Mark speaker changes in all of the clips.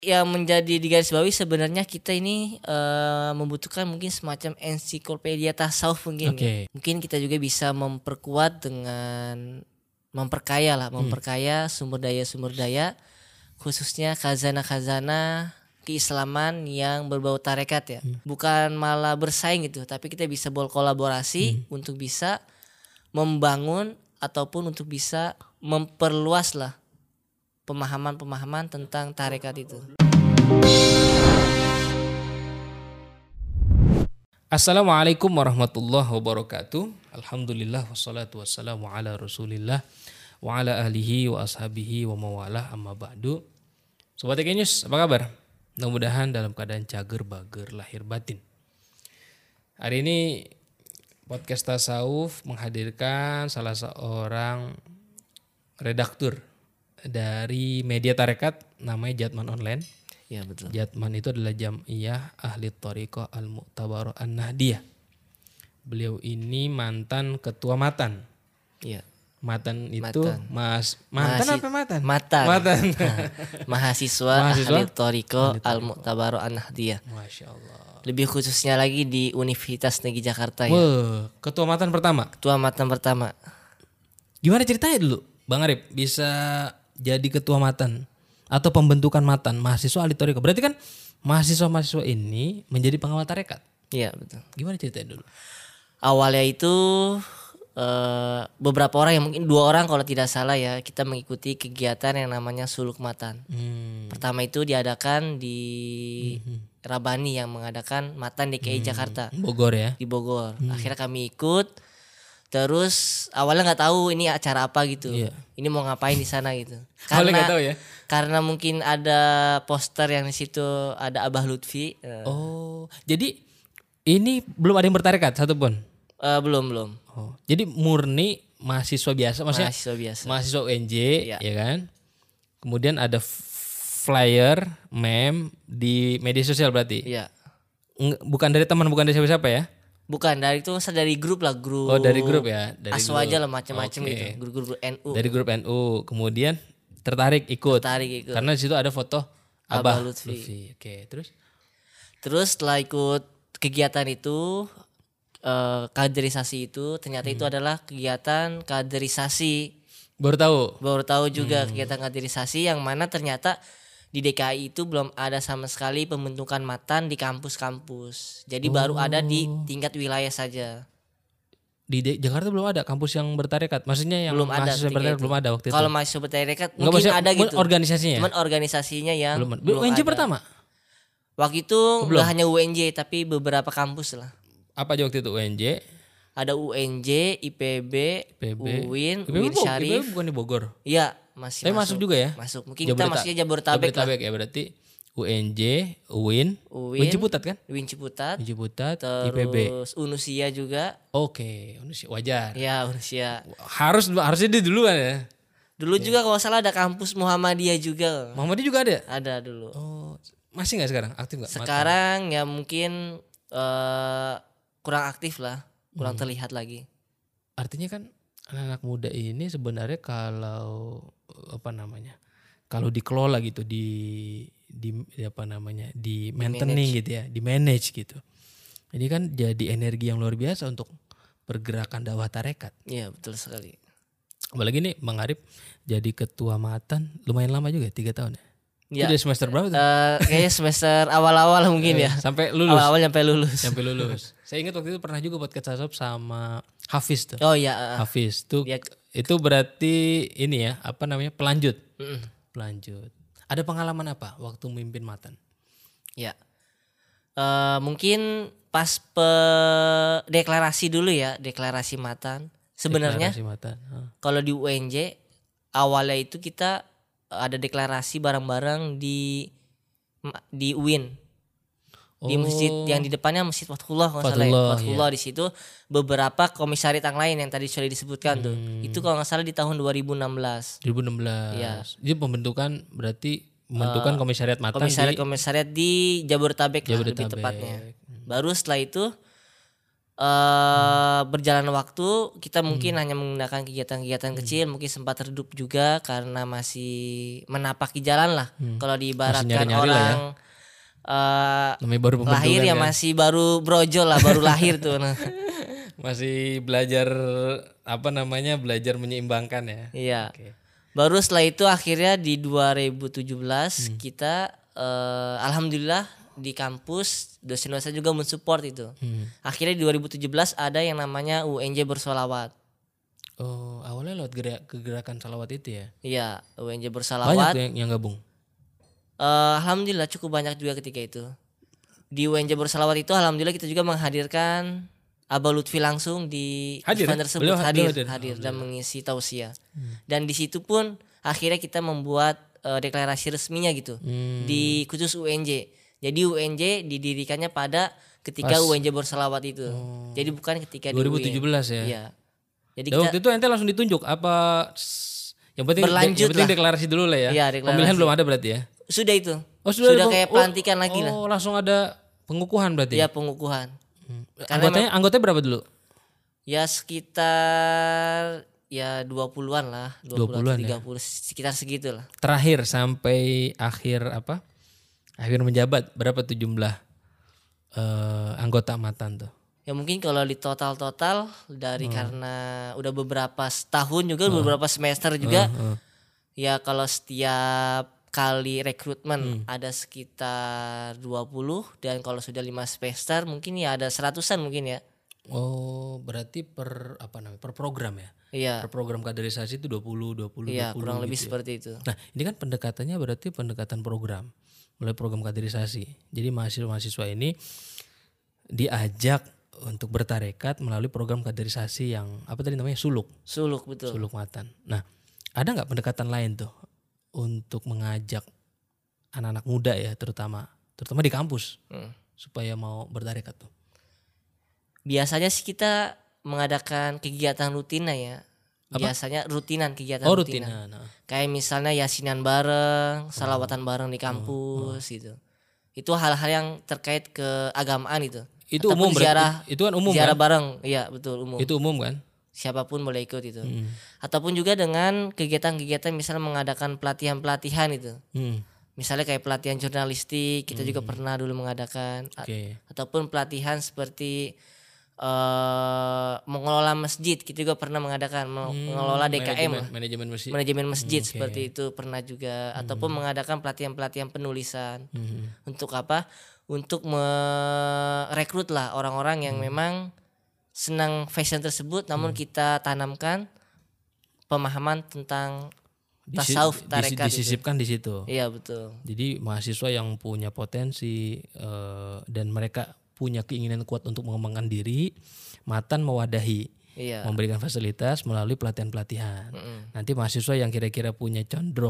Speaker 1: yang menjadi digarisbawahi sebenarnya kita ini membutuhkan mungkin semacam ensiklopedia tasawuf mungkin.
Speaker 2: Oke.
Speaker 1: Mungkin kita juga bisa memperkuat dengan memperkaya sumber daya khususnya khazanah keislaman yang berbau tarekat ya. Bukan malah bersaing gitu, tapi kita bisa berkolaborasi untuk bisa membangun ataupun untuk bisa memperluas lah pemahaman tentang tarekat itu.
Speaker 2: Assalamualaikum warahmatullahi wabarakatuh. Alhamdulillah wassalatu wassalamu ala Rasulillah wa ala alihi wa ashabihi wa mawalah amma ba'du. Sobat Genius, apa kabar? Mudah-mudahan dalam keadaan cager bager lahir batin. Hari ini podcast Tasawuf menghadirkan salah seorang redaktur dari media tarekat namanya Jatman Online.
Speaker 1: Ya betul.
Speaker 2: Jatman itu adalah Jam'iyah Ahli Thariqah Al-Mu'tabarah An-Nahdiyah. Beliau ini mantan ketua Matan.
Speaker 1: Iya.
Speaker 2: Matan itu Matan.
Speaker 1: Mahasiswa Ahli Thariqah Al-Mu'tabarah An-Nahdiyah.
Speaker 2: Masya Allah.
Speaker 1: Lebih khususnya lagi di Universitas Negeri Jakarta ya.
Speaker 2: Wah, ketua Matan pertama.
Speaker 1: Ketua Matan pertama.
Speaker 2: Gimana ceritanya dulu, Bang Arif bisa jadi ketua Matan atau pembentukan Matan mahasiswa ahli thariqah? Berarti kan mahasiswa-mahasiswa ini menjadi pengawal tarekat.
Speaker 1: Iya betul.
Speaker 2: Gimana ceritanya dulu?
Speaker 1: Awalnya itu beberapa orang yang mungkin 2 orang kalau tidak salah ya, kita mengikuti kegiatan yang namanya suluk Matan. Pertama itu diadakan di Rabani yang mengadakan Matan DKI Jakarta.
Speaker 2: Bogor ya?
Speaker 1: Di Bogor. Akhirnya kami ikut. Terus awalnya nggak tahu ini acara apa gitu.
Speaker 2: Iya.
Speaker 1: Ini mau ngapain di sana gitu.
Speaker 2: Awalnya nggak tahu ya?
Speaker 1: Karena mungkin ada poster yang di situ ada Abah Lutfi.
Speaker 2: Oh, jadi ini belum ada yang bertarekat satupun?
Speaker 1: Belum.
Speaker 2: Oh, jadi murni mahasiswa biasa, maksudnya
Speaker 1: Mahasiswa biasa.
Speaker 2: mahasiswa UNJ,
Speaker 1: Iya.
Speaker 2: ya kan? Kemudian ada flyer, meme di media sosial berarti?
Speaker 1: Iya.
Speaker 2: Bukan dari teman, bukan dari siapa-siapa ya?
Speaker 1: Bukan dari itu, dari grup lah, grup.
Speaker 2: Oh, dari grup ya, dari
Speaker 1: ASO
Speaker 2: grup.
Speaker 1: aja lah macam-macam
Speaker 2: Oke.
Speaker 1: gitu. Grup-grup NU.
Speaker 2: Dari grup NU, kemudian tertarik ikut.
Speaker 1: Ikut.
Speaker 2: Karena di situ ada foto
Speaker 1: Abah
Speaker 2: Abah
Speaker 1: Lutfi.
Speaker 2: Oke, terus?
Speaker 1: Terus setelah ikut kegiatan itu, kaderisasi itu ternyata itu adalah kegiatan kaderisasi.
Speaker 2: Baru tahu
Speaker 1: juga kegiatan kaderisasi yang mana ternyata di DKI itu belum ada sama sekali pembentukan Matan di kampus-kampus. Jadi baru ada di tingkat wilayah saja.
Speaker 2: Di Jakarta belum ada kampus yang bertarekat. Maksudnya yang
Speaker 1: Belum ada
Speaker 2: mahasiswa bertarekat belum ada waktu itu.
Speaker 1: Kalau mahasiswa bertarekat
Speaker 2: Nggak,
Speaker 1: mungkin
Speaker 2: maksudnya
Speaker 1: ada gitu.
Speaker 2: Organisasinya.
Speaker 1: Cuman organisasinya yang belum
Speaker 2: UNJ
Speaker 1: ada.
Speaker 2: pertama.
Speaker 1: Waktu itu nggak hanya UNJ tapi beberapa kampus lah.
Speaker 2: Apa aja waktu itu UNJ?
Speaker 1: Ada UNJ, IPB, UIN, UIN Syarif.
Speaker 2: IPB bukan di Bogor.
Speaker 1: Iya, masih
Speaker 2: Tapi masuk juga ya?
Speaker 1: Masuk. Mungkin kita masuknya Jabodetabek lah.
Speaker 2: Ya berarti UNJ, UIN Ciputat kan?
Speaker 1: UIN Ciputat.
Speaker 2: Ciputat, IPB.
Speaker 1: Terus Unusia juga.
Speaker 2: Oke, wajar.
Speaker 1: Ya, Unusia.
Speaker 2: Harusnya dia duluan ya.
Speaker 1: Dulu juga kalau salah ada kampus Muhammadiyah juga.
Speaker 2: Muhammadiyah juga ada?
Speaker 1: Ada dulu.
Speaker 2: Oh, masih nggak sekarang? Aktif nggak?
Speaker 1: Sekarang ya mungkin kurang aktif lah, kurang terlihat lagi.
Speaker 2: Artinya kan anak-anak muda ini sebenarnya kalau kalau dikelola gitu di maintaining gitu ya, di manage gitu. Ini kan jadi energi yang luar biasa untuk pergerakan dakwah tarekat.
Speaker 1: Iya, betul sekali.
Speaker 2: Apalagi nih Bang Arif jadi ketua Matan lumayan lama juga 3 tahun ya.
Speaker 1: Ya.
Speaker 2: Itu dari semester berapa tuh?
Speaker 1: Kayaknya semester awal-awal mungkin ya.
Speaker 2: Sampai lulus.
Speaker 1: Awal-awal sampai lulus.
Speaker 2: Saya ingat waktu itu pernah juga podcast Tasawuf sama Hafiz tuh.
Speaker 1: Oh iya.
Speaker 2: Hafiz tuh itu berarti ini ya, pelanjut. Pelanjut. Ada pengalaman apa waktu memimpin Matan?
Speaker 1: Ya. Mungkin pas deklarasi dulu ya, deklarasi Matan. Sebenarnya kalau di UNJ awalnya itu kita ada deklarasi bareng-bareng di UIN. Di masjid yang di depannya Masjid Fathullah kalau salah ya. Fathullah di situ beberapa komisariat yang lain yang tadi sudah disebutkan tuh. Itu kalau nggak salah di tahun 2016.
Speaker 2: 2016.
Speaker 1: Ya.
Speaker 2: Jadi pembentukan komisariat Matan
Speaker 1: komisariat di Jabodetabek lah lebih tepatnya. Baru setelah itu berjalan waktu kita mungkin hanya menggunakan kegiatan-kegiatan kecil, mungkin sempat redup juga karena masih menapaki jalan lah. Kalau diibaratkan
Speaker 2: nyari-nyari lah ya.
Speaker 1: orang
Speaker 2: Namanya baru pembentukan
Speaker 1: lahir ya
Speaker 2: kan.
Speaker 1: masih baru brojol lah, baru lahir tuh. Nah.
Speaker 2: Masih belajar belajar menyeimbangkan ya.
Speaker 1: Iya.
Speaker 2: Oke.
Speaker 1: Baru setelah itu akhirnya di 2017 kita alhamdulillah di kampus dosen-dosen juga mensupport itu. Akhirnya di 2017 ada yang namanya UNJ bersolawat.
Speaker 2: Oh, awalnya lewat gerakan salawat itu ya.
Speaker 1: Iya, UNJ
Speaker 2: Banyak
Speaker 1: bersolawat.
Speaker 2: tuh yang gabung.
Speaker 1: Alhamdulillah cukup banyak juga ketika itu. Di UNJ bersolawat itu alhamdulillah kita juga menghadirkan Abah Lutfi langsung di
Speaker 2: Hadir,
Speaker 1: event
Speaker 2: ya?
Speaker 1: tersebut.
Speaker 2: Beliau
Speaker 1: hadir
Speaker 2: hadir.
Speaker 1: dan mengisi tausiah. Dan di situ pun akhirnya kita membuat deklarasi resminya gitu di khusus UNJ. Jadi UNJ didirikannya pada ketika UNJ berselawat itu. Jadi bukan ketika
Speaker 2: 2017
Speaker 1: di
Speaker 2: ya.
Speaker 1: Iya. Jadi
Speaker 2: Dan
Speaker 1: kita
Speaker 2: waktu itu ente langsung ditunjuk apa yang penting
Speaker 1: Berlanjut
Speaker 2: yang penting
Speaker 1: lah.
Speaker 2: deklarasi dulu lah ya.
Speaker 1: Iya, deklarasi.
Speaker 2: Pemilihan belum ada berarti ya.
Speaker 1: sudah itu.
Speaker 2: Oh,
Speaker 1: Sudah kayak pelantikan lagi lah.
Speaker 2: Oh, langsung ada pengukuhan berarti.
Speaker 1: Iya, pengukuhan. Karena
Speaker 2: Anggotanya berapa dulu?
Speaker 1: ya sekitar ya 20-an lah,
Speaker 2: 20-an
Speaker 1: 30 sekitar segitulah.
Speaker 2: Terakhir sampai akhir akhir menjabat berapa tuh jumlah anggota Matan tuh?
Speaker 1: Ya mungkin kalau di total dari karena udah beberapa tahun juga beberapa semester juga. Ya kalau setiap kali rekrutmen ada sekitar 20 dan kalau sudah 5 semester mungkin ya ada 100-an mungkin ya.
Speaker 2: Oh, berarti per program ya?
Speaker 1: Iya.
Speaker 2: Per program kaderisasi itu 20
Speaker 1: Iya,
Speaker 2: 20
Speaker 1: kurang lebih
Speaker 2: gitu ya.
Speaker 1: seperti itu.
Speaker 2: Nah, ini kan pendekatannya berarti pendekatan program. Mulai program kaderisasi. Jadi mahasiswa-mahasiswa ini diajak untuk bertarekat melalui program kaderisasi yang apa tadi namanya suluk
Speaker 1: Betul.
Speaker 2: suluk Matan. Nah, ada nggak pendekatan lain tuh untuk mengajak anak-anak muda ya terutama di kampus supaya mau bertarekat tuh?
Speaker 1: Biasanya sih kita mengadakan kegiatan rutina ya. Biasanya rutinan kegiatan
Speaker 2: Rutinan. Nah.
Speaker 1: Kayak misalnya yasinan bareng, salawatan bareng di kampus gitu. Itu hal-hal yang terkait keagamaan itu.
Speaker 2: Itu
Speaker 1: Ataupun
Speaker 2: umum
Speaker 1: ziarah,
Speaker 2: itu kan umum
Speaker 1: ziarah
Speaker 2: kan?
Speaker 1: bareng, iya betul umum.
Speaker 2: Itu umum kan?
Speaker 1: Siapapun boleh ikut itu. Ataupun juga dengan kegiatan-kegiatan misalnya mengadakan pelatihan-pelatihan itu. Misalnya kayak pelatihan jurnalistik kita juga pernah dulu mengadakan.
Speaker 2: Oke.
Speaker 1: Ataupun pelatihan seperti mengelola masjid kita juga pernah mengadakan. Mengelola DKM lah. Manajemen masjid seperti itu pernah juga. Ataupun mengadakan pelatihan-pelatihan penulisan. Untuk apa? Untuk merekrut lah orang-orang yang memang senang fashion tersebut, namun kita tanamkan pemahaman tentang tasawuf tarekat
Speaker 2: disisipkan di situ.
Speaker 1: Iya betul.
Speaker 2: Jadi mahasiswa yang punya potensi dan mereka punya keinginan kuat untuk mengembangkan diri, Matan mewadahi, memberikan fasilitas melalui pelatihan-pelatihan. Nanti mahasiswa yang kira-kira punya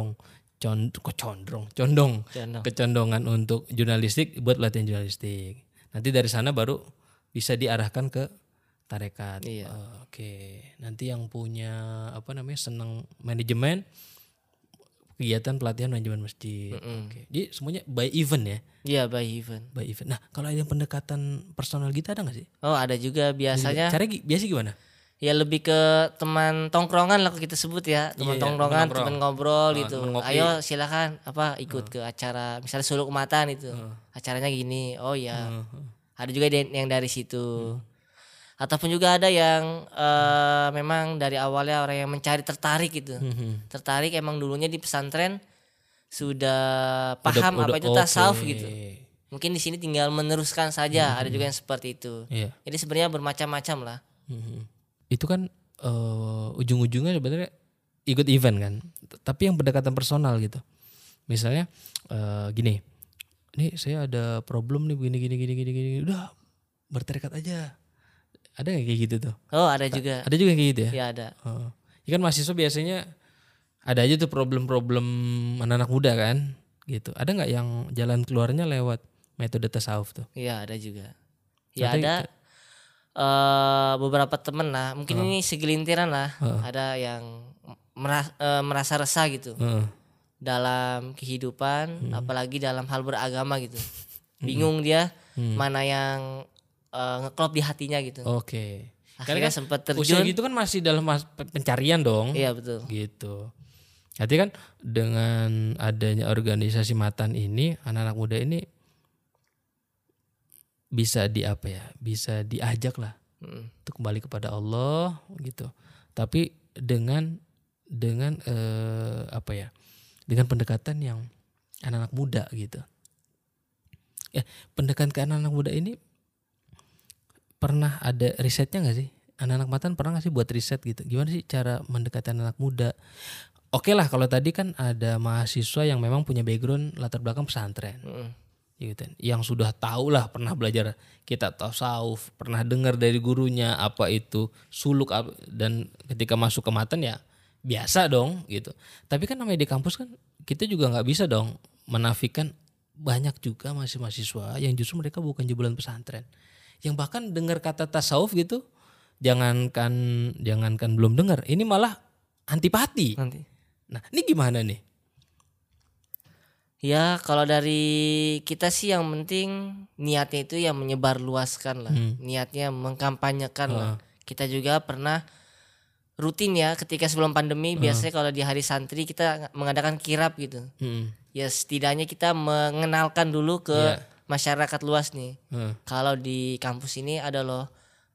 Speaker 2: kecondongan untuk jurnalistik buat pelatihan jurnalistik. Nanti dari sana baru bisa diarahkan ke tarekat. Oke. Nanti yang punya senang manajemen, kegiatan pelatihan manajemen masjid. Oke. Jadi semuanya by event ya?
Speaker 1: Iya by event.
Speaker 2: Nah kalau ada yang pendekatan personal gitu ada nggak sih?
Speaker 1: Oh ada juga biasanya.
Speaker 2: Cara biasa gimana?
Speaker 1: Ya lebih ke teman tongkrongan lah kita sebut ya, teman tongkrongan, teman ngobrol gitu. Ayo silakan ikut ke acara misalnya suluk Matan itu. Acaranya gini. Oh ya. Ada juga yang dari situ. Ataupun juga ada yang memang dari awalnya orang yang mencari tertarik gitu. Tertarik emang dulunya di pesantren sudah paham apa itu tasawuf gitu. Mungkin di sini tinggal meneruskan saja. Ada juga yang seperti itu. Jadi sebenarnya bermacam-macam lah.
Speaker 2: Itu kan ujung-ujungnya sebenarnya ikut event kan, tapi yang pendekatan personal gitu. Misalnya gini, nih saya ada problem nih gini, udah bertarekat aja. Ada nggak kayak gitu tuh?
Speaker 1: Oh ada juga.
Speaker 2: Ada juga kayak gitu ya?
Speaker 1: Iya ada.
Speaker 2: Ya kan mahasiswa biasanya ada aja tuh problem-problem anak-anak muda kan, gitu. Ada nggak yang jalan keluarnya lewat metode tasawuf tuh?
Speaker 1: Iya ada juga. Ya ada. Beberapa temen lah mungkin ini segelintiran lah ada yang merasa resah gitu dalam kehidupan apalagi dalam hal beragama gitu bingung dia mana yang ngeklop di hatinya gitu.
Speaker 2: Oke.
Speaker 1: Akhirnya
Speaker 2: Karena kan
Speaker 1: sempat
Speaker 2: usia
Speaker 1: terjun.
Speaker 2: gitu kan masih dalam pencarian dong.
Speaker 1: Iya betul.
Speaker 2: Gitu. Jadi kan dengan adanya organisasi Matan ini, anak-anak muda ini bisa bisa diajak lah untuk kembali kepada Allah gitu. Tapi dengan dengan pendekatan yang anak-anak muda gitu. Ya, pendekatan ke anak-anak muda ini pernah ada risetnya nggak sih? Anak-anak Matan pernah nggak sih buat riset gitu? Gimana sih cara mendekati anak muda? Oke lah, kalau tadi kan ada mahasiswa yang memang punya background latar belakang pesantren, gitu kan, yang sudah tahu lah, pernah belajar kitab tasawuf, pernah dengar dari gurunya apa itu suluk, dan ketika masuk ke Matan ya biasa dong gitu. Tapi kan namanya di kampus kan kita juga nggak bisa dong menafikan banyak juga mahasiswa yang justru mereka bukan jebolan pesantren, yang bahkan dengar kata tasawuf gitu, jangankan belum dengar, ini malah antipati. Nah, ini gimana nih?
Speaker 1: Ya kalau dari kita sih yang penting niatnya itu yang menyebarluaskan lah, niatnya mengkampanyekan lah. Kita juga pernah rutin ya ketika sebelum pandemi, biasanya kalau di hari santri kita mengadakan kirab gitu. Ya setidaknya kita mengenalkan dulu ke masyarakat luas nih. Kalau di kampus ini ada loh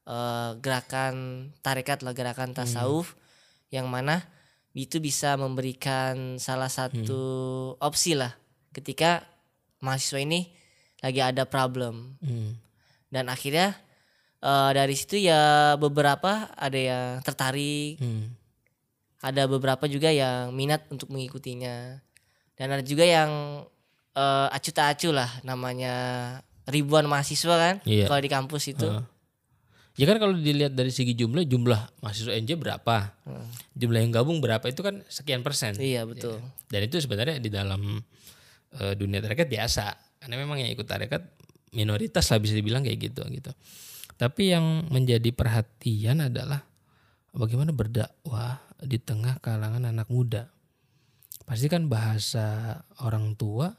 Speaker 1: gerakan tarekat lah, gerakan tasawuf yang mana itu bisa memberikan salah satu opsi lah ketika mahasiswa ini lagi ada problem. Dan akhirnya dari situ ya beberapa ada yang tertarik, ada beberapa juga yang minat untuk mengikutinya, dan ada juga yang acuh tak acuh lah, namanya ribuan mahasiswa kan kalau di kampus itu.
Speaker 2: Ya kan kalau dilihat dari segi jumlah mahasiswa NJ berapa, jumlah yang gabung berapa, itu kan sekian persen.
Speaker 1: Iya betul.
Speaker 2: Dan itu sebenarnya di dalam dunia tarekat biasa, karena memang yang ikut tarekat minoritas lah bisa dibilang kayak gitu. Tapi yang menjadi perhatian adalah bagaimana berdakwah di tengah kalangan anak muda. Pasti kan bahasa orang tua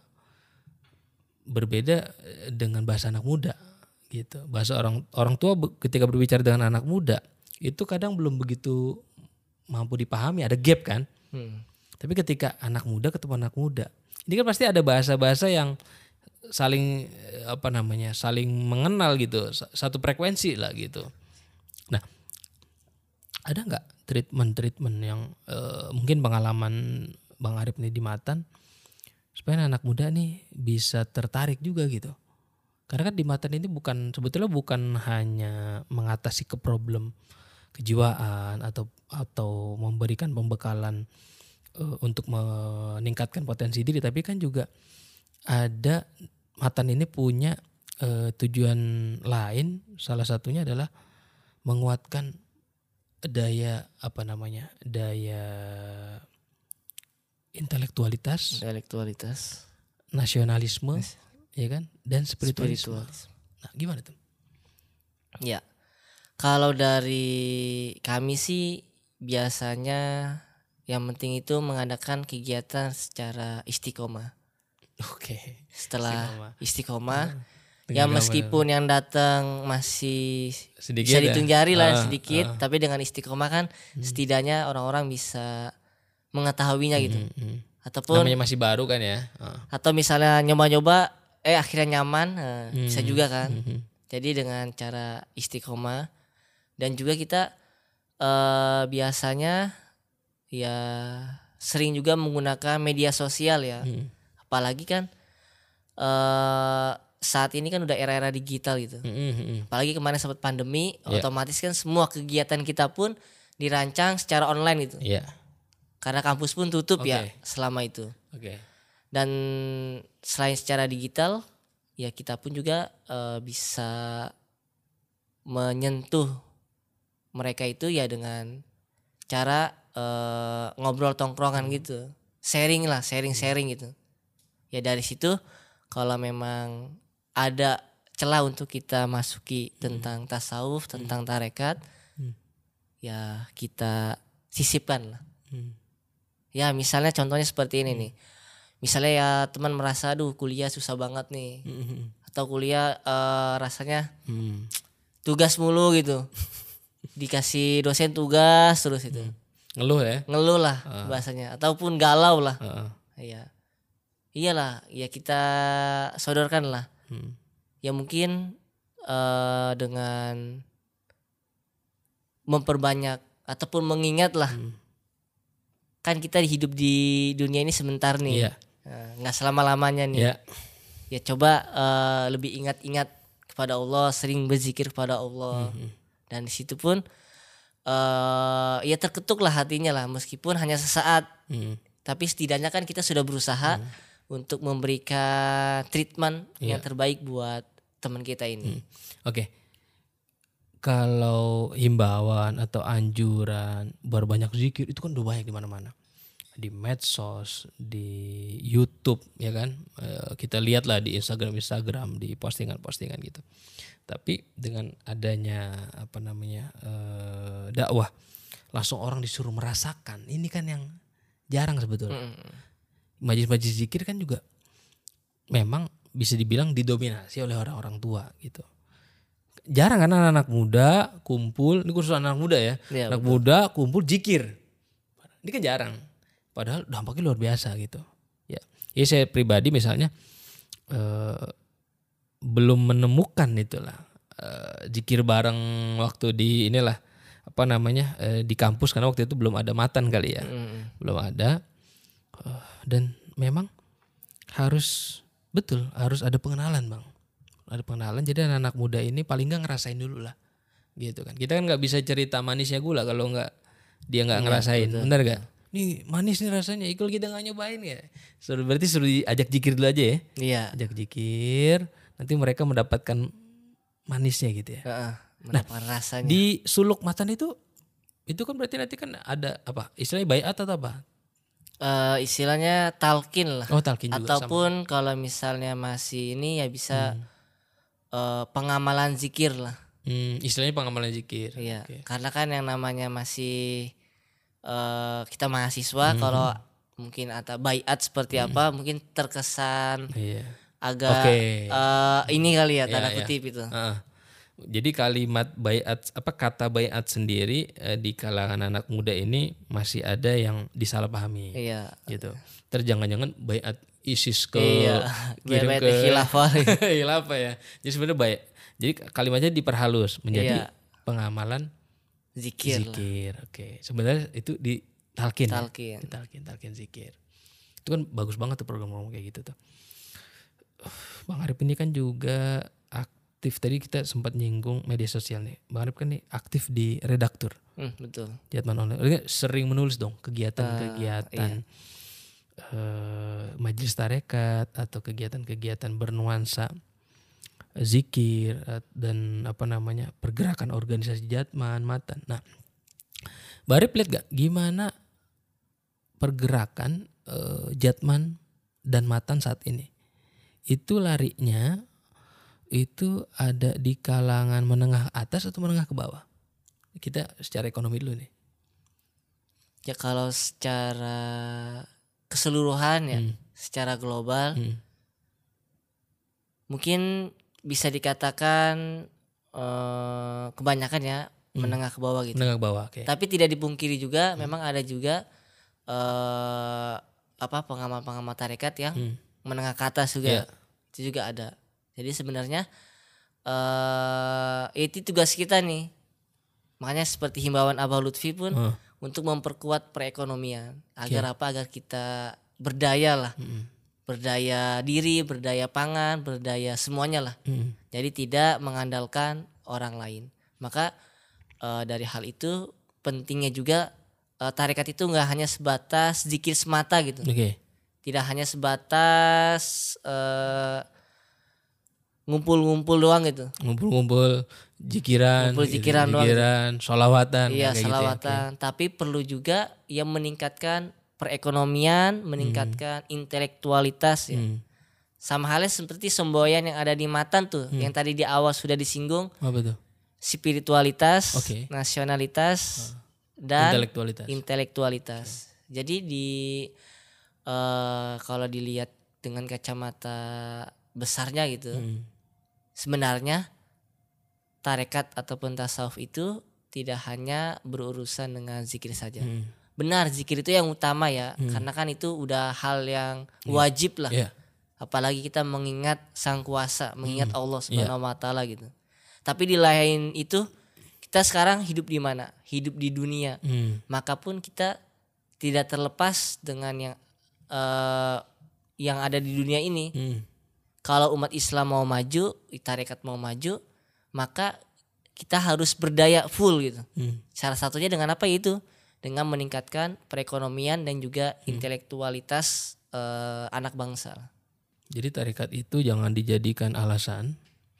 Speaker 2: berbeda dengan bahasa anak muda. Gitu. Bahasa orang tua ketika berbicara dengan anak muda itu kadang belum begitu mampu dipahami, ada gap kan. Tapi ketika anak muda ketemu anak muda, ini kan pasti ada bahasa-bahasa yang saling saling mengenal gitu, satu frekuensi lah gitu. Nah, ada nggak treatment yang mungkin pengalaman Bang Arif nih di Matan supaya anak muda nih bisa tertarik juga gitu? Karena kan di Matan ini sebetulnya bukan hanya mengatasi problem kejiwaan atau memberikan pembekalan untuk meningkatkan potensi diri, tapi kan juga ada Matan ini punya tujuan lain, salah satunya adalah menguatkan daya intelektualitas, nasionalisme, ya kan, dan spiritualisme. Nah, gimana tuh?
Speaker 1: Ya, kalau dari kami sih biasanya yang penting itu mengadakan kegiatan secara istiqomah.
Speaker 2: Oke.
Speaker 1: Setelah istiqomah, ya meskipun yang datang masih sedikit, bisa dihitung jari lah sedikit, tapi dengan istiqomah kan setidaknya orang-orang bisa mengetahuinya gitu. Ataupun
Speaker 2: namanya masih baru kan ya.
Speaker 1: Atau misalnya nyoba-nyoba akhirnya nyaman, bisa juga kan. Jadi dengan cara istiqomah, dan juga kita biasanya ya sering juga menggunakan media sosial ya. Apalagi kan saat ini kan udah era-era digital gitu. Apalagi kemarin sempat pandemi, otomatis kan semua kegiatan kita pun dirancang secara online gitu. Karena kampus pun tutup ya selama itu. Dan selain secara digital, ya kita pun juga bisa menyentuh mereka itu ya dengan cara ngobrol tongkrongan gitu, sharing gitu. Ya dari situ kalau memang ada celah untuk kita masuki tentang tasawuf, tentang tarekat, ya kita sisipkan lah. Ya misalnya contohnya seperti ini nih. Misalnya ya teman merasa aduh kuliah susah banget nih. Atau kuliah rasanya tugas mulu gitu. Dikasih dosen tugas terus itu.
Speaker 2: Ngeluh ya.
Speaker 1: Ngeluh lah bahasanya ataupun galau lah.
Speaker 2: Heeh.
Speaker 1: Iya. Iyalah, ya kita sodorkan lah. Ya mungkin dengan memperbanyak ataupun mengingat lah. Kan kita hidup di dunia ini sebentar nih.
Speaker 2: Iya.
Speaker 1: Nggak selama-lamanya nih.
Speaker 2: Iya.
Speaker 1: Ya coba lebih ingat-ingat kepada Allah, sering berzikir kepada Allah. Dan di situ pun ya terketuk lah hatinya lah, meskipun hanya sesaat. Tapi setidaknya kan kita sudah berusaha untuk memberikan treatment yang terbaik buat teman kita ini.
Speaker 2: Oke. Kalau himbauan atau anjuran berbanyak zikir itu kan udah banyak di mana-mana. Di medsos, di YouTube ya kan. Kita lihatlah di Instagram, di postingan-postingan gitu. Tapi dengan adanya dakwah, langsung orang disuruh merasakan. Ini kan yang jarang sebetulnya. Majlis-majlis zikir kan juga memang bisa dibilang didominasi oleh orang-orang tua gitu. Jarang kan anak-anak muda kumpul, ini khusus anak muda ya, anak muda kumpul zikir. Ini kan jarang. Padahal dampaknya luar biasa gitu. Ya, saya pribadi misalnya belum menemukan itulah zikir bareng waktu di inilah di kampus, karena waktu itu belum ada matan kali ya, belum ada. Dan memang harus ada pengenalan bang. Ada pengenalan, jadi anak-anak muda ini paling nggak ngerasain dulu lah, gitu kan. Kita kan nggak bisa cerita manisnya gula kalau dia nggak ngerasain, benar gak? Nih manis nih rasanya, kalau kita nggak nyobain ya. Berarti suruh diajak zikir dulu aja ya. Iya. Ajak zikir, nanti mereka mendapatkan manisnya gitu ya.
Speaker 1: Mendapatkan rasanya.
Speaker 2: Di suluk matan itu kan berarti nanti kan ada apa? Istilahnya baiat atau apa?
Speaker 1: Istilahnya talqin lah.
Speaker 2: Oh talqin juga.
Speaker 1: Ataupun kalau misalnya masih ini ya bisa pengamalan zikir lah.
Speaker 2: Istilahnya pengamalan zikir.
Speaker 1: Iya. Karena kan yang namanya masih kita mahasiswa, kalau mungkin atau baiat seperti apa mungkin terkesan agak ini kali ya tanda kutip itu.
Speaker 2: Jadi kalimat baiat kata baiat sendiri di kalangan anak muda ini masih ada yang disalahpahami.
Speaker 1: Iya.
Speaker 2: Gitu. Terus jangan-jangan baiat ISIS ke
Speaker 1: kirim ke khilafah.
Speaker 2: Khilafah ya. Jadi sebenarnya baik. Jadi kalimatnya diperhalus menjadi pengamalan zikir. Oke. Sebenarnya itu di talqin. Talqin zikir. Itu kan bagus banget tuh program kayak gitu tuh. Bang Arif ini kan juga aktif, tadi kita sempat nyinggung media sosial nih. Bang Arif kan nih aktif di Redaktur.
Speaker 1: Betul.
Speaker 2: Jatman online. Sering menulis dong kegiatan-kegiatan majelis tarekat atau kegiatan-kegiatan bernuansa zikir dan pergerakan organisasi Jatman, Matan. Nah, Bang Arif lihat gak gimana pergerakan Jatman dan Matan saat ini? Itu larinya itu ada di kalangan menengah atas atau menengah ke bawah? Kita secara ekonomi dulu nih.
Speaker 1: Ya kalau secara keseluruhan ya, secara global mungkin bisa dikatakan kebanyakan ya menengah ke bawah gitu.
Speaker 2: Menengah ke bawah, oke.
Speaker 1: Tapi tidak dipungkiri juga memang ada juga pengamat-pengamat tarekat yang menengah ke atas juga. Itu juga ada. Jadi sebenarnya itu tugas kita nih. Makanya seperti himbauan Abah Lutfi pun untuk memperkuat perekonomian agar agar kita berdaya lah. Berdaya diri, berdaya pangan, berdaya semuanya lah. Jadi tidak mengandalkan orang lain. Maka dari hal itu pentingnya juga tarekat itu nggak hanya sebatas zikir semata gitu. Tidak hanya sebatas ngumpul-ngumpul doang gitu.
Speaker 2: Ngumpul zikiran doang. Zikiran, sholawatan.
Speaker 1: Iya, sholawatan. Gitu. Tapi perlu juga yang meningkatkan perekonomian, meningkatkan intelektualitas ya. Sama halnya seperti semboyan yang ada di Matan tuh, yang tadi di awal sudah disinggung.
Speaker 2: Apa tuh?
Speaker 1: Spiritualitas, nasionalitas, dan intelektualitas. Jadi kalau dilihat dengan kacamata besarnya gitu, sebenarnya tarekat ataupun tasawuf itu tidak hanya berurusan dengan zikir saja. Benar, zikir itu yang utama ya, karena kan itu udah hal yang wajib lah.
Speaker 2: Iya.
Speaker 1: Apalagi kita mengingat Sang Kuasa, mengingat Allah Subhanahu wa taala gitu. Tapi di lain itu kita sekarang hidup di mana? Hidup di dunia. Maka pun kita tidak terlepas dengan yang ada di dunia ini. Kalau umat Islam mau maju, tarekat mau maju, maka kita harus berdaya full gitu. Salah satunya dengan apa itu? Dengan meningkatkan perekonomian dan juga intelektualitas anak bangsa.
Speaker 2: Jadi tarekat itu jangan dijadikan alasan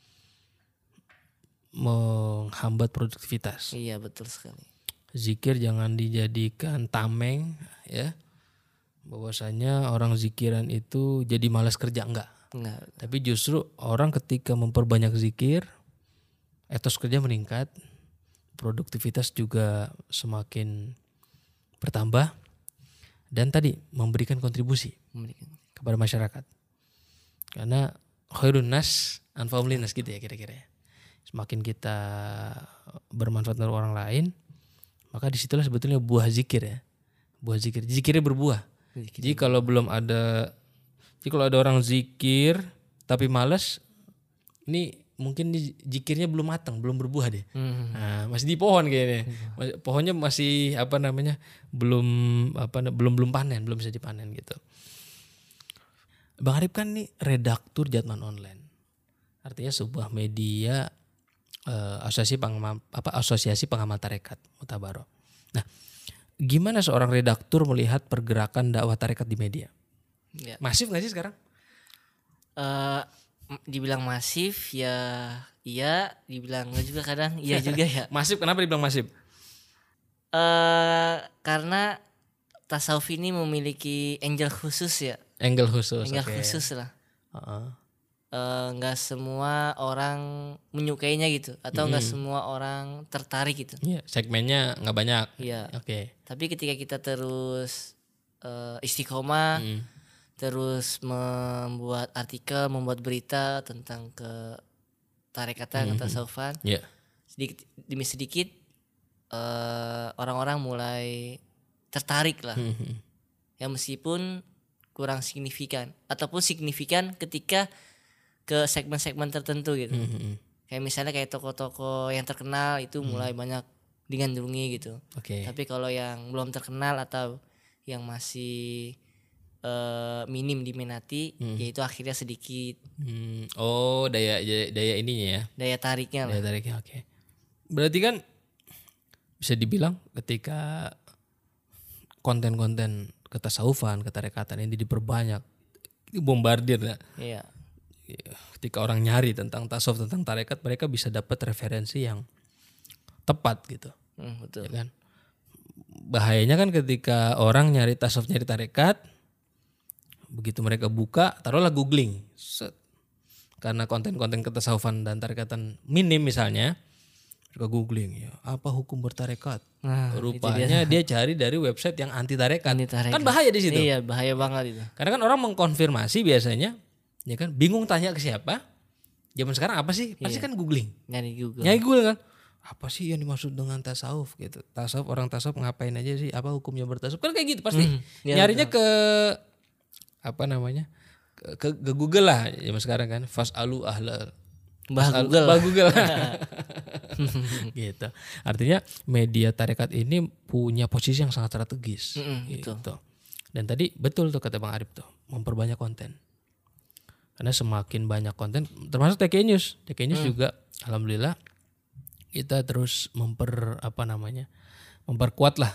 Speaker 2: menghambat produktivitas.
Speaker 1: Iya, betul sekali.
Speaker 2: Zikir jangan dijadikan tameng ya. Bahwasanya orang zikiran itu jadi malas kerja, enggak. Tapi justru orang ketika memperbanyak zikir, etos kerja meningkat, produktivitas juga semakin bertambah, dan tadi memberikan kontribusi kepada masyarakat. Karena khairun nas anfa'um linnas gitu ya kira-kira. Semakin kita bermanfaat untuk orang lain, maka disitulah sebetulnya buah zikir ya. Buah zikir. Zikirnya berbuah. Jadi kalau ada orang zikir tapi malas, ini mungkin zikirnya belum matang, belum berbuah deh. Nah, masih di pohon kayaknya. Pohonnya masih belum panen, belum bisa dipanen gitu. Bang Arif kan nih redaktur Jatman Online. Artinya sebuah media asosiasi pengamal tarekat Mutabaro. Nah, gimana seorang redaktur melihat pergerakan dakwah tarekat di media?
Speaker 1: Ya.
Speaker 2: Masif nggak sih sekarang?
Speaker 1: Dibilang masif ya iya, dibilang enggak juga kadang iya juga ya.
Speaker 2: Masif, kenapa dibilang masif?
Speaker 1: Karena tasawuf ini memiliki angle khusus ya.
Speaker 2: Angle khusus.
Speaker 1: Angle khusus lah. Nggak semua orang menyukainya gitu, atau nggak semua orang tertarik gitu.
Speaker 2: Iya, segmennya nggak banyak.
Speaker 1: Iya.
Speaker 2: Oke.
Speaker 1: Tapi ketika kita terus istiqomah, terus membuat artikel, membuat berita tentang tarekatan, ketasawufan, sedikit demi sedikit orang-orang mulai tertarik lah. Ya meskipun kurang signifikan ataupun signifikan ketika ke segmen-segmen tertentu gitu. Kayak misalnya kayak toko-toko yang terkenal itu mulai banyak digandrungi gitu. Tapi kalau yang belum terkenal atau yang masih minim diminati, yaitu akhirnya sedikit.
Speaker 2: Oh, daya ininya ya.
Speaker 1: Daya tariknya lah.
Speaker 2: Daya tariknya, oke. Berarti kan bisa dibilang ketika konten-konten ketasawufan, ketarekatan ini diperbanyak, itu bombardir ya.
Speaker 1: Iya.
Speaker 2: Ketika orang nyari tentang tasawuf, tentang tarekat, mereka bisa dapat referensi yang tepat gitu.
Speaker 1: Betul.
Speaker 2: Ya kan? Bahayanya kan ketika orang nyari tasawuf, nyari tarekat, begitu mereka buka, taruhlah googling, karena konten-konten ketasawufan dan tarekatan minim misalnya, mereka googling ya apa hukum bertarekat. Rupanya dia cari dari website yang anti tarekat. Kan bahaya di situ.
Speaker 1: Iya, bahaya banget itu.
Speaker 2: Karena kan orang mengkonfirmasi biasanya, ya kan, bingung tanya ke siapa. Zaman sekarang apa sih? Pasti kan googling.
Speaker 1: Nyari
Speaker 2: Google kan. Apa sih yang dimaksud dengan tasawuf gitu? Tasawuf, orang tasawuf ngapain aja sih? Apa hukumnya bertasawuf? Kan kayak gitu pasti. Nyarinya ke apa namanya? Ke Google lah zaman sekarang kan. Fas'alu ahla
Speaker 1: Bah Google.
Speaker 2: Gitu. Artinya media tarekat ini punya posisi yang sangat strategis. Gitu. Dan tadi betul tuh kata Bang Arif tuh, memperbanyak konten. Karena semakin banyak konten, termasuk TK News. TK News juga alhamdulillah kita terus memperkuat lah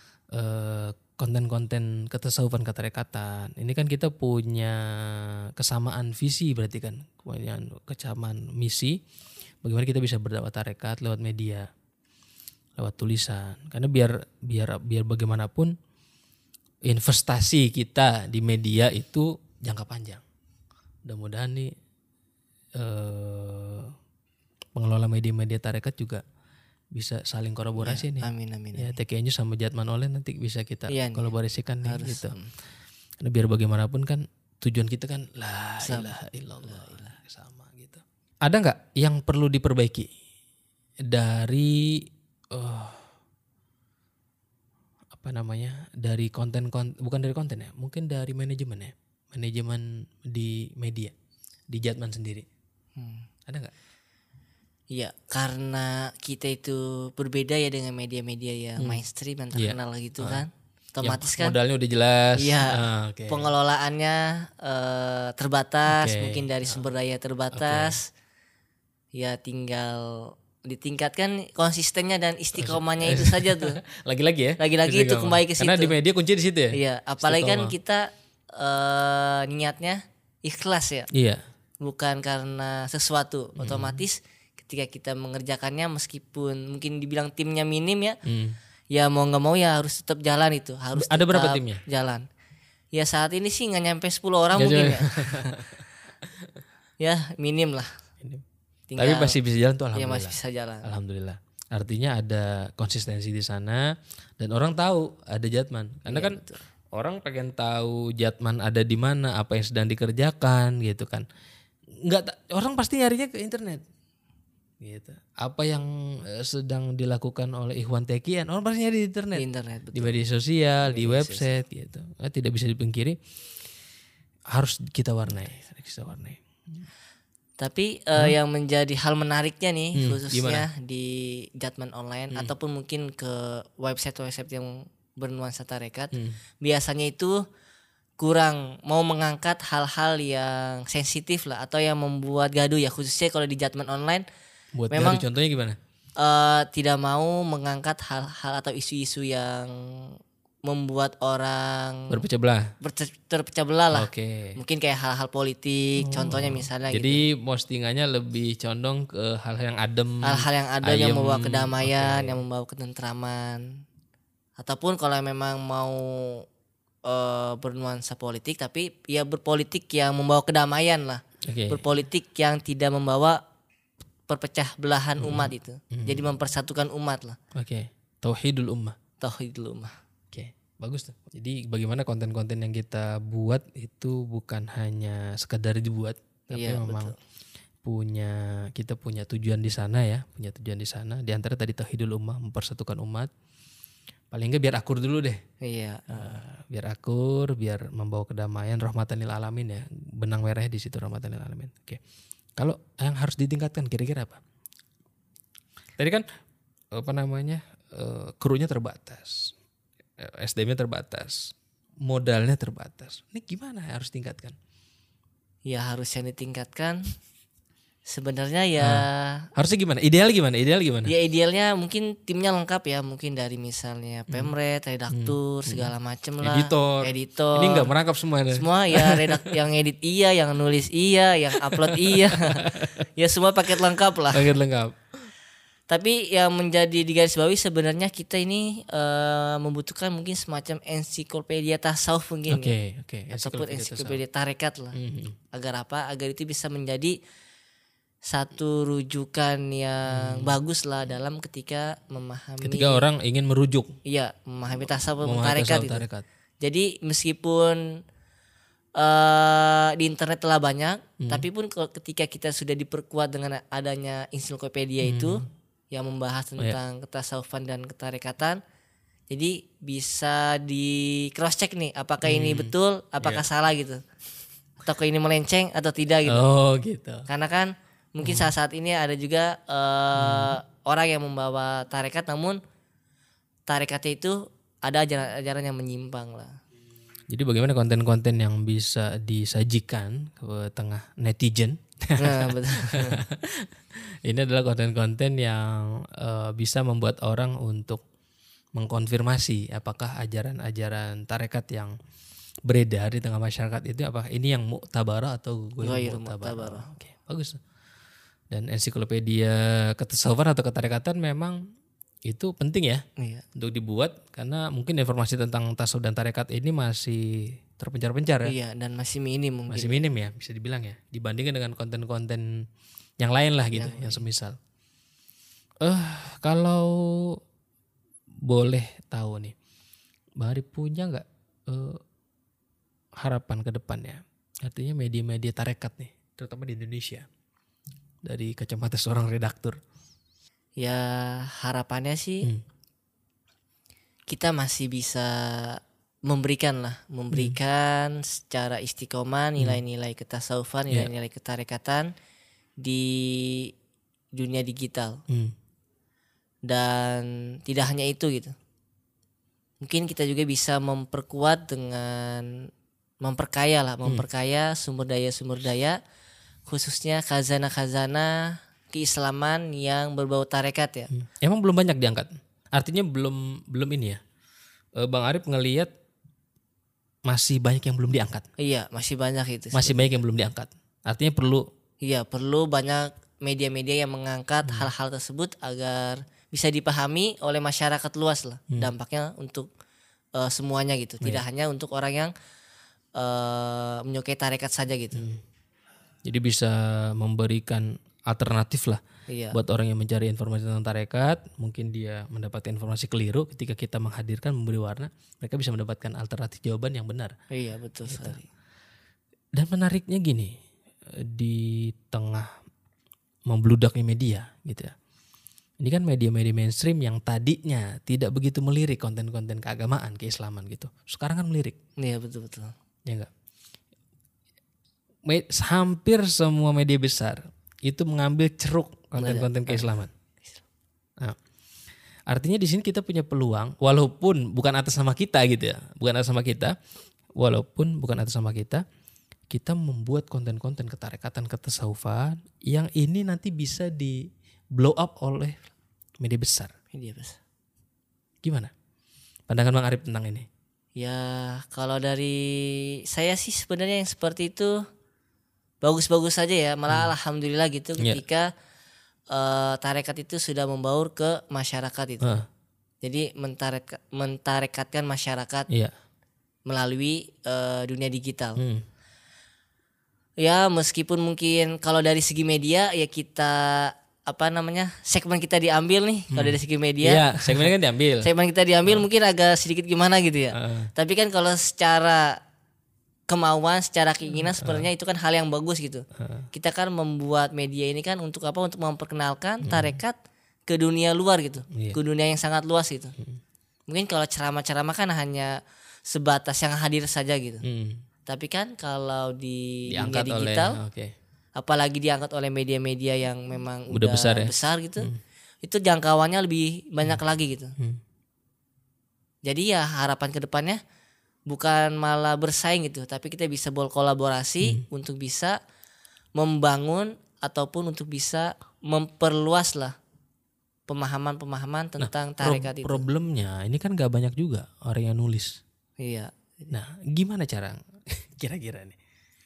Speaker 2: konten-konten ketasawufan, ketarekatan. Ini kan kita punya kesamaan visi, berarti kan punya kesamaan misi. Bagaimana kita bisa berdakwah tarekat lewat media, lewat tulisan. Karena biar bagaimanapun investasi kita di media itu jangka panjang. Mudah-mudahan nih pengelola media-media tarekat juga bisa saling kolaborasi nih.
Speaker 1: Amin.
Speaker 2: Ya, TK News sama Jatman Online nanti bisa kita kolaborasikan nih
Speaker 1: harus,
Speaker 2: gitu. Karena biar bagaimanapun kan tujuan kita kan la ilaha illallah sama gitu. Ada nggak yang perlu diperbaiki dari dari konten bukan dari konten ya, mungkin dari manajemen ya, manajemen di media di Jatman sendiri. Ada nggak?
Speaker 1: Iya, karena kita itu berbeda ya dengan media-media yang mainstream yang terkenal gitu kan. Otomatis kan
Speaker 2: Modalnya udah jelas.
Speaker 1: iya,
Speaker 2: Oke.
Speaker 1: pengelolaannya terbatas,
Speaker 2: Oke.
Speaker 1: mungkin dari sumber daya terbatas. Ya tinggal ditingkatkan konsistennya dan istiqomahnya itu saja tuh.
Speaker 2: Lagi-lagi ya.
Speaker 1: Lagi-lagi itu kembali ke situ.
Speaker 2: Karena di media kunci di situ ya.
Speaker 1: Iya, apalagi kan
Speaker 2: Istiqomah.
Speaker 1: kita niatnya ikhlas ya.
Speaker 2: Iya.
Speaker 1: Bukan karena sesuatu. Otomatis ketika kita mengerjakannya meskipun mungkin dibilang timnya minim ya. Ya mau nggak mau ya harus tetap jalan itu. Harus
Speaker 2: Ada berapa
Speaker 1: tetap
Speaker 2: timnya?
Speaker 1: jalan. Ya saat ini sih nggak nyampe 10 orang mungkin ya. Ya minim lah.
Speaker 2: Tapi masih bisa jalan tuh, alhamdulillah.
Speaker 1: Ya masih bisa jalan.
Speaker 2: Alhamdulillah. Artinya ada konsistensi di sana dan orang tahu ada Jatman. Karena kan orang pengen tahu Jatman ada di mana, apa yang sedang dikerjakan gitu kan. Orang pasti nyarinya ke internet. Gitu. Apa yang sedang dilakukan oleh Ikhwan Tekian, orang pasti nyari di internet.
Speaker 1: Di internet, betul.
Speaker 2: Di media sosial, di website gitu. Tidak bisa dipungkiri, harus kita warnai.
Speaker 1: Tapi yang menjadi hal menariknya nih khususnya
Speaker 2: gimana?
Speaker 1: di Jatman online ataupun mungkin ke website-website yang bernuansa tarekat, biasanya itu kurang mau mengangkat hal-hal yang sensitif lah atau yang membuat gaduh ya, khususnya kalau di Jatman online.
Speaker 2: Buat
Speaker 1: memang
Speaker 2: gaduh, contohnya gimana?
Speaker 1: Tidak mau mengangkat hal-hal atau isu-isu yang membuat orang
Speaker 2: Berpecah belah.
Speaker 1: terpecah belah lah.
Speaker 2: Oke.
Speaker 1: Mungkin kayak hal-hal politik, contohnya misalnya gitu.
Speaker 2: Jadi postingannya lebih condong ke hal yang adem.
Speaker 1: Hal-hal yang ada yang
Speaker 2: ayem.
Speaker 1: membawa kedamaian, yang membawa ketentraman. Ataupun kalau memang mau bernuansa politik, tapi ya berpolitik yang membawa kedamaian lah.
Speaker 2: Oke.
Speaker 1: Berpolitik yang tidak membawa perpecah belahan umat itu. Jadi mempersatukan umat lah.
Speaker 2: Oke. Tauhidul ummah.
Speaker 1: Tauhidul ummah.
Speaker 2: Oke, bagus tuh. Jadi bagaimana konten-konten yang kita buat itu bukan hanya sekedar dibuat, tapi
Speaker 1: Iya,
Speaker 2: memang
Speaker 1: betul.
Speaker 2: kita punya tujuan di sana ya, punya tujuan di sana. Di antara tadi tauhidul ummah, mempersatukan umat. Paling enggak biar akur dulu deh.
Speaker 1: Iya.
Speaker 2: Biar akur, biar membawa kedamaian, rahmatan lil alamin ya. Benang merahnya di situ, rahmatan lil alamin. Oke. Kalau yang harus ditingkatkan kira-kira apa? Tadi kan krunya terbatas. SDM-nya terbatas. Modalnya terbatas. Ini gimana harus tingkatkan?
Speaker 1: Ya harus yang ditingkatkan. Sebenarnya ya
Speaker 2: Harusnya gimana? Ideal gimana?
Speaker 1: ya idealnya mungkin timnya lengkap ya, mungkin dari misalnya pemret, redaktur, segala macem lah, editor.
Speaker 2: Ini enggak merangkap semua.
Speaker 1: Semua ya, yang edit iya, yang nulis iya, yang upload iya. Ya semua paket lengkap lah.
Speaker 2: Paket lengkap.
Speaker 1: Tapi yang menjadi digarisbawahi sebenarnya kita ini membutuhkan mungkin semacam ensiklopedia tasawuf mungkin
Speaker 2: Oke.
Speaker 1: ataupun ensiklopedia tarekat lah. Agar apa? Agar itu bisa menjadi satu rujukan yang bagus lah dalam ketika memahami.
Speaker 2: Ketika orang ingin merujuk.
Speaker 1: Iya, memahami tasawuf
Speaker 2: Tarekat.
Speaker 1: Jadi meskipun di internet telah banyak, tapi pun ketika kita sudah diperkuat dengan adanya ensiklopedia itu yang membahas tentang ketasawufan dan ketarekatan, jadi bisa di cross check nih, apakah ini betul, apakah salah gitu, ataukah ini melenceng atau tidak gitu.
Speaker 2: Oh gitu.
Speaker 1: Karena kan mungkin saat ini ada juga orang yang membawa tarekat, namun tarekatnya itu ada ajaran-ajaran yang menyimpang lah.
Speaker 2: Jadi bagaimana konten-konten yang bisa disajikan ke tengah netizen?
Speaker 1: Nah, betul.
Speaker 2: Ini adalah konten-konten yang bisa membuat orang untuk mengkonfirmasi apakah ajaran-ajaran tarekat yang beredar di tengah masyarakat itu apakah ini yang mu'tabarah atau ghairu mu'tabarah. Oke, bagus. Dan ensiklopedia ketasawufan atau ketarekatan memang itu penting ya untuk dibuat karena mungkin informasi tentang tasawuf dan tarekat ini masih terpencar-pencar ya.
Speaker 1: Iya, dan masih minim mungkin.
Speaker 2: Masih minim ya, bisa dibilang ya, dibandingkan dengan konten-konten yang lain lah gitu, yang semisal. Kalau boleh tahu nih, Bari punya nggak harapan ke depannya? Artinya media-media tarekat nih, terutama di Indonesia, dari kacamata seorang redaktur.
Speaker 1: Ya harapannya sih kita masih bisa memberikan secara istiqomah nilai-nilai ketasawufan, nilai-nilai ketarekatan di dunia digital. Dan tidak hanya itu gitu. Mungkin kita juga bisa memperkuat dengan memperkaya sumber daya khususnya khazanah keislaman yang berbau tarekat ya.
Speaker 2: Emang belum banyak diangkat. Artinya belum ini ya. Bang Arif ngelihat masih banyak yang belum diangkat.
Speaker 1: Iya, masih banyak itu.
Speaker 2: Masih banyak yang belum diangkat. Artinya
Speaker 1: perlu banyak media-media yang mengangkat hal-hal tersebut agar bisa dipahami oleh masyarakat luas lah dampaknya untuk semuanya gitu. Tidak hanya untuk orang yang menyukai tarekat saja gitu.
Speaker 2: Jadi bisa memberikan alternatif lah buat orang yang mencari informasi tentang tarekat. Mungkin dia mendapatkan informasi keliru, ketika kita menghadirkan memberi warna, mereka bisa mendapatkan alternatif jawaban yang benar.
Speaker 1: Iya betul sekali.
Speaker 2: Dan menariknya gini, di tengah membludaknya media gitu ya. Ini kan media-media mainstream yang tadinya tidak begitu melirik konten-konten keagamaan, keislaman gitu. Sekarang kan melirik.
Speaker 1: Iya betul.
Speaker 2: Ya enggak? Hampir semua media besar itu mengambil ceruk konten-konten keislaman. Nah, artinya di sini kita punya peluang, walaupun bukan atas nama kita gitu ya, kita membuat konten-konten ketarekatan, ketasawufan yang ini nanti bisa di blow up oleh media besar. Gimana pandangan Bang Arif tentang ini?
Speaker 1: Ya kalau dari saya sih sebenarnya yang seperti itu bagus-bagus saja ya, malah alhamdulillah gitu ketika tarekat itu sudah membaur ke masyarakat itu. Jadi mentarekatkan masyarakat melalui dunia digital. Ya meskipun mungkin kalau dari segi media ya kita segmen kita diambil nih kalau dari segi media.
Speaker 2: Iya, segmennya kan diambil.
Speaker 1: Segmen kita diambil mungkin agak sedikit gimana gitu ya. Tapi kan kalau secara kemauan, secara keinginan sebenarnya itu kan hal yang bagus gitu. Kita kan membuat media ini kan untuk apa? Untuk memperkenalkan tarekat ke dunia luar gitu. Ke dunia yang sangat luas gitu. Mungkin kalau ceramah-ceramah kan hanya sebatas yang hadir saja gitu. Tapi kan kalau di dunia digital apalagi diangkat oleh media-media yang memang udah besar gitu. Itu jangkauannya lebih banyak lagi gitu. Jadi ya harapan kedepannya bukan malah bersaing gitu, tapi kita bisa berkolaborasi untuk bisa membangun ataupun untuk bisa memperluas lah pemahaman tentang tarekat itu.
Speaker 2: Problemnya ini kan gak banyak juga orang yang nulis.
Speaker 1: Iya.
Speaker 2: Nah, gimana cara kira-kira nih?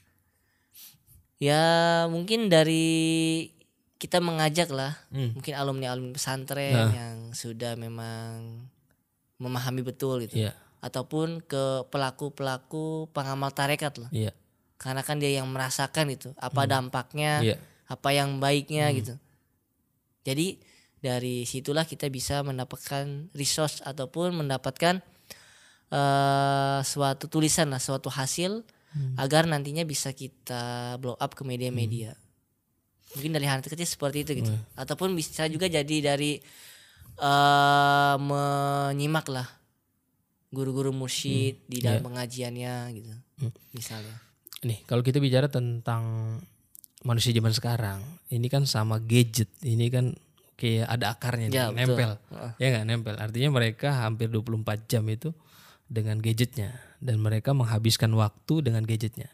Speaker 1: Ya mungkin dari kita mengajak lah, mungkin alumni pesantren yang sudah memang memahami betul gitu. Ataupun ke pelaku-pelaku pengamal tarekat lah. Karena kan dia yang merasakan itu, apa dampaknya, apa yang baiknya gitu. Jadi dari situlah kita bisa mendapatkan resource ataupun mendapatkan suatu tulisan lah, suatu hasil agar nantinya bisa kita blow up ke media-media. Mungkin dari hal kecil seperti itu gitu. Ataupun bisa juga jadi dari menyimak lah guru-guru mursyid di dalam pengajiannya gitu. Misalnya.
Speaker 2: Nih, kalau kita bicara tentang manusia zaman sekarang, ini kan sama gadget. Ini kan kayak ada akarnya nempel. Ya enggak nempel. Artinya mereka hampir 24 jam itu dengan gadgetnya dan mereka menghabiskan waktu dengan gadgetnya.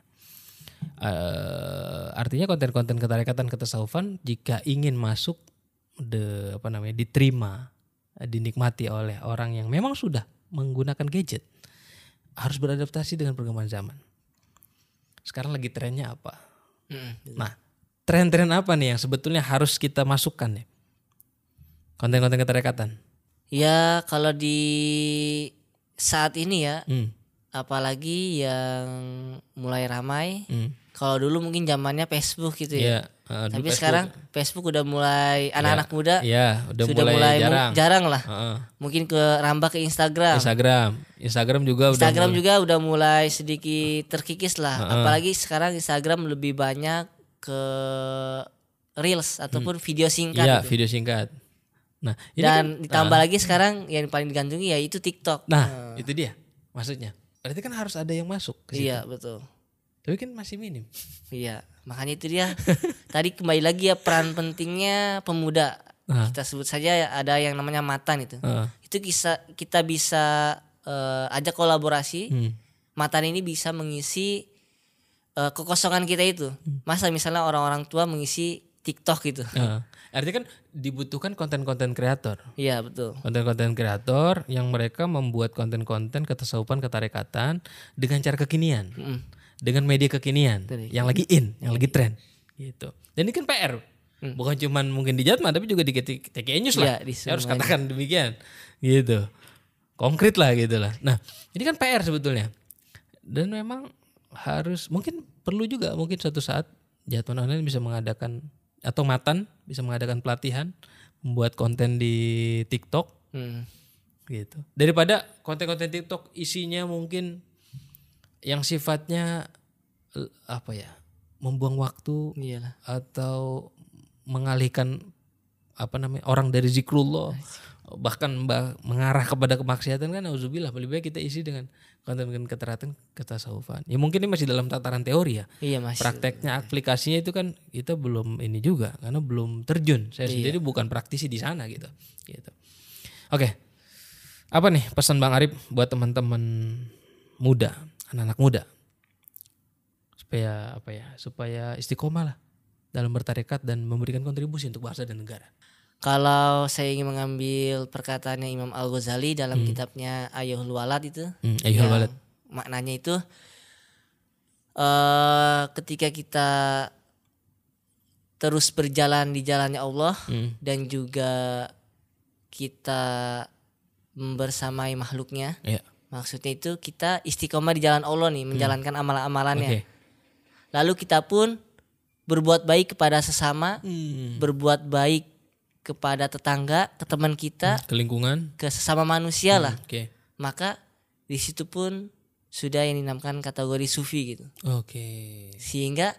Speaker 2: Artinya konten-konten ketarekatan, ketasawufan jika ingin masuk diterima, dinikmati oleh orang yang memang sudah menggunakan gadget, harus beradaptasi dengan perkembangan zaman. Sekarang lagi trennya apa? Nah, tren-tren apa nih yang sebetulnya harus kita masukkan nih? Konten-konten ketarekatan.
Speaker 1: Ya kalau di saat ini ya, apalagi yang mulai ramai. Kalau dulu mungkin zamannya Facebook gitu ya. Tapi Facebook. Sekarang Facebook udah mulai anak-anak muda
Speaker 2: udah
Speaker 1: sudah mulai jarang lah. Mungkin rambah ke Instagram.
Speaker 2: Instagram juga
Speaker 1: udah mulai sedikit terkikis lah. Apalagi sekarang Instagram lebih banyak ke reels ataupun video singkat.
Speaker 2: Iya, video singkat. Nah, ini
Speaker 1: Dan
Speaker 2: kan,
Speaker 1: ditambah lagi sekarang yang paling digandrungi ya itu TikTok.
Speaker 2: nah, itu dia maksudnya. Berarti kan harus ada yang masuk ke situ.
Speaker 1: Iya, betul.
Speaker 2: Tapi kan masih minim.
Speaker 1: Iya, makanya itu dia. Tadi kembali lagi ya peran pentingnya pemuda. Kita sebut saja ada yang namanya Matan itu. Itu kita bisa ajak kolaborasi. Matan ini bisa mengisi kekosongan kita itu. Masa misalnya orang-orang tua mengisi TikTok gitu.
Speaker 2: Artinya kan dibutuhkan konten-konten kreator.
Speaker 1: Iya, betul.
Speaker 2: Konten-konten kreator yang mereka membuat konten-konten ketasawufan, ketarekatan dengan cara kekinian. Dengan media kekinian yang lagi in, yang lagi tren gitu. Dan ini kan PR. Bukan cuman mungkin di Jatma tapi juga di TKI News lah. Saya harus katakan demikian. Gitu. Konkret lah gitu lah. Nah, ini kan PR sebetulnya. Dan memang harus mungkin perlu juga mungkin suatu saat Jatma Online bisa mengadakan atau Matan bisa mengadakan pelatihan membuat konten di TikTok gitu. Daripada konten-konten TikTok isinya mungkin yang sifatnya apa ya, membuang waktu.
Speaker 1: Iyalah.
Speaker 2: Atau mengalihkan apa namanya orang dari zikrullah, bahkan mengarah kepada kemaksiatan kan, auzubillah. Lebih baik kita isi dengan konten-konten ketasawufan. Ya mungkin ini masih dalam tataran teori ya.
Speaker 1: Iya, masih.
Speaker 2: Prakteknya, aplikasinya itu kan kita belum ini juga karena belum terjun. Saya sendiri bukan praktisi di sana gitu. Oke. Apa nih pesan Bang Arif buat teman-teman muda, anak-anak muda? Supaya apa ya? Supaya istiqomah lah dalam bertarekat dan memberikan kontribusi untuk bangsa dan negara.
Speaker 1: Kalau saya ingin mengambil perkataannya Imam Al-Ghazali dalam kitabnya Ayyuhul Walad itu,
Speaker 2: Ayyuhul Walad.
Speaker 1: Maknanya itu ketika kita terus berjalan di jalannya Allah dan juga kita bersamai makhluknya, maksudnya itu kita istiqomah di jalan Allah nih, menjalankan amalan-amalannya. Lalu kita pun berbuat baik kepada sesama, berbuat baik kepada tetangga, ke teman kita,
Speaker 2: ke lingkungan,
Speaker 1: ke sesama manusia lah.
Speaker 2: Maka
Speaker 1: di situ pun sudah yang dinamakan kategori sufi gitu. Sehingga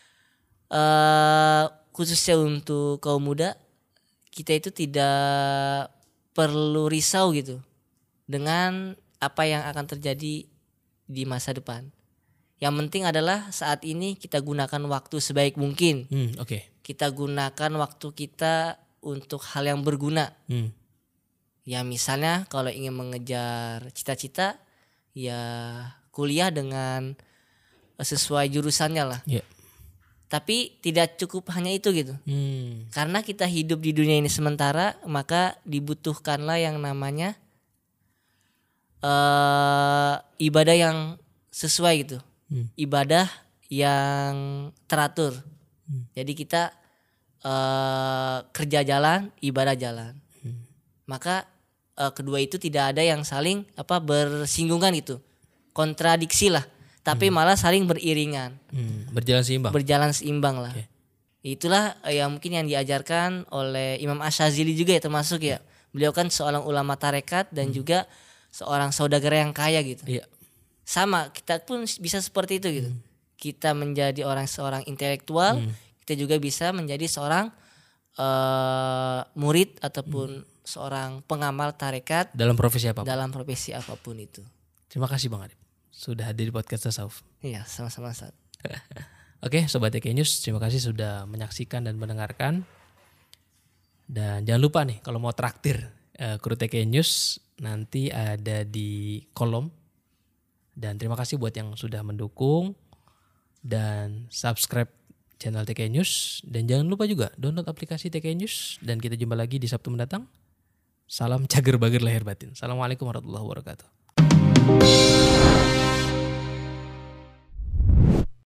Speaker 1: khususnya untuk kaum muda, kita itu tidak perlu risau gitu dengan apa yang akan terjadi di masa depan. Yang penting adalah saat ini kita gunakan waktu sebaik mungkin. Kita gunakan waktu kita untuk hal yang berguna. Ya misalnya kalau ingin mengejar cita-cita, ya kuliah dengan sesuai jurusannya lah. Tapi tidak cukup hanya itu gitu. Karena kita hidup di dunia ini sementara, maka dibutuhkanlah yang namanya ibadah yang sesuai gitu. Ibadah yang teratur. Jadi kita kerja jalan, ibadah jalan. Maka kedua itu tidak ada yang saling bersinggungan gitu, kontradiksi lah, tapi malah saling beriringan, berjalan seimbang lah. Itulah yang mungkin yang diajarkan oleh Imam Ash-Shazili juga ya, termasuk ya. Beliau kan seorang ulama tarekat dan juga seorang saudagar yang kaya gitu. Sama kita pun bisa seperti itu gitu. Kita menjadi seorang intelektual, kita juga bisa menjadi seorang murid ataupun seorang pengamal tarekat
Speaker 2: dalam profesi
Speaker 1: apapun itu.
Speaker 2: Terima kasih Bang Arif sudah hadir di podcast Tasawuf.
Speaker 1: Iya, sama-sama Ustaz.
Speaker 2: Oke, Sobat TKI News, terima kasih sudah menyaksikan dan mendengarkan. Dan jangan lupa nih kalau mau traktir kru TKI News nanti ada di kolom. Dan terima kasih buat yang sudah mendukung dan subscribe channel TKI News. Dan jangan lupa juga download aplikasi TKI News. Dan kita jumpa lagi di Sabtu mendatang. Salam cager bager lahir batin. Assalamualaikum warahmatullahi wabarakatuh.